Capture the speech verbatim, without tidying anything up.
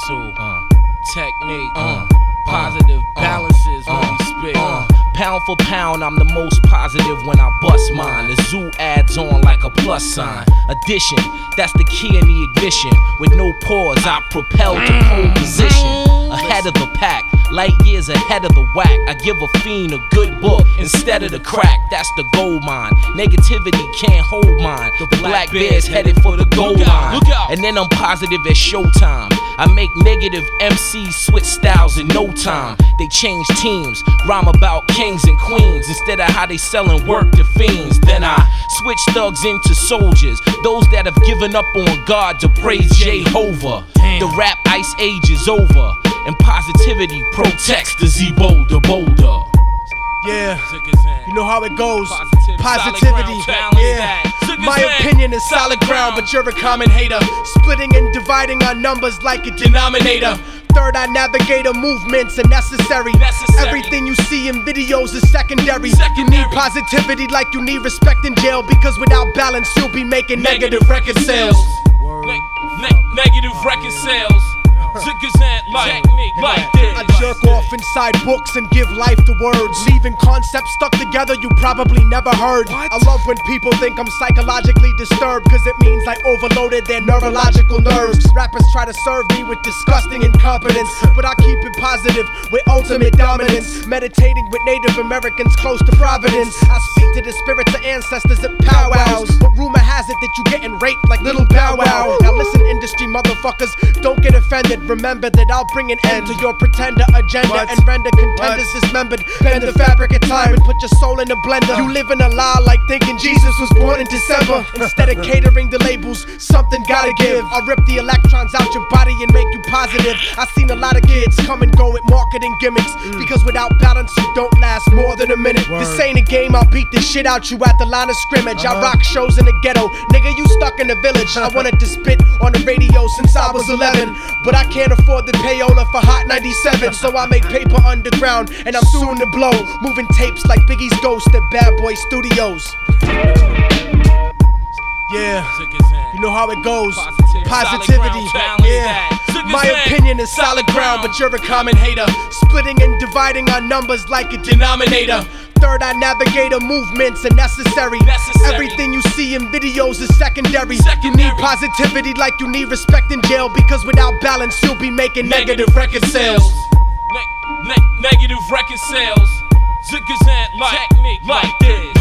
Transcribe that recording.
Hustle, uh, technique, uh, positive balances when we spit. Uh, pound for pound, I'm the most positive when I bust mine. The zoo adds on like a plus sign. Addition, that's the key in the ignition. With no pause, I propel to pole position. Ahead of the pack, light years ahead of the whack. I give a fiend a good book instead of the crack. That's the gold mine. Negativity can't hold mine. The black bear's headed for the gold line. And then I'm positive at showtime. I make negative M Cs switch styles in no time. They change teams, rhyme about kings and queens instead of how they sellin' work to fiends. Then I switch thugs into soldiers, those that have given up on God to praise Jehovah. The rap ice age is over, and positivity protects the Z-Boulder the boulder. Yeah, you know how it goes. Positivity, yeah. My opinion is solid ground, but you're a common hater. Splitting and dividing our numbers like a denominator. Third eye navigator movements are necessary. Everything you see in videos is secondary. You need positivity like you need respect in jail, because without balance you'll be making negative record sales. Negative record sales. Like, like this. I jerk off inside books and give life to words, leaving concepts stuck together you probably never heard. What? I love when people think I'm psychologically disturbed, cause it means I overloaded their neurological nerves. Rappers try to serve me with disgusting incompetence, but I keep it positive with ultimate dominance. Meditating with Native Americans close to Providence. I speak to the spirits of ancestors at powwows, but rumor has it that you getting raped like Little Bow Wow. Now listen, industry motherfuckers, don't get offended. Remember that I'll bring an end to your pretender agenda what? and render contenders what? dismembered. Bend the fabric of time and put your soul in a blender. You live in a lie like thinking Jesus was born in December. Instead of catering the labels, something gotta give. I'll rip the electrons out your body and make you positive. I've seen a lot of kids come and go with marketing gimmicks, mm. because without balance you don't last more than a minute. Word. This ain't a game, I'll beat the shit out you at the line of scrimmage. uh-huh. I rock shows in the ghetto, nigga you stuck in the village. I wanted to spit on the radio since I was eleven, but I can't afford the payola for Hot ninety-seven, so I make paper underground and I'm soon to blow, moving tapes like Biggie's Ghost at Bad Boy Studios. Yeah, you know how it goes. Positivity, yeah. My opinion is solid ground, but you're a common hater. Splitting and dividing our numbers like a denominator. Third eye navigator movements are necessary. Everything you see in videos is secondary. You need positivity like you need respect in jail, because without balance you'll be making negative record sales. Negative record sales. Zigazant like, like this.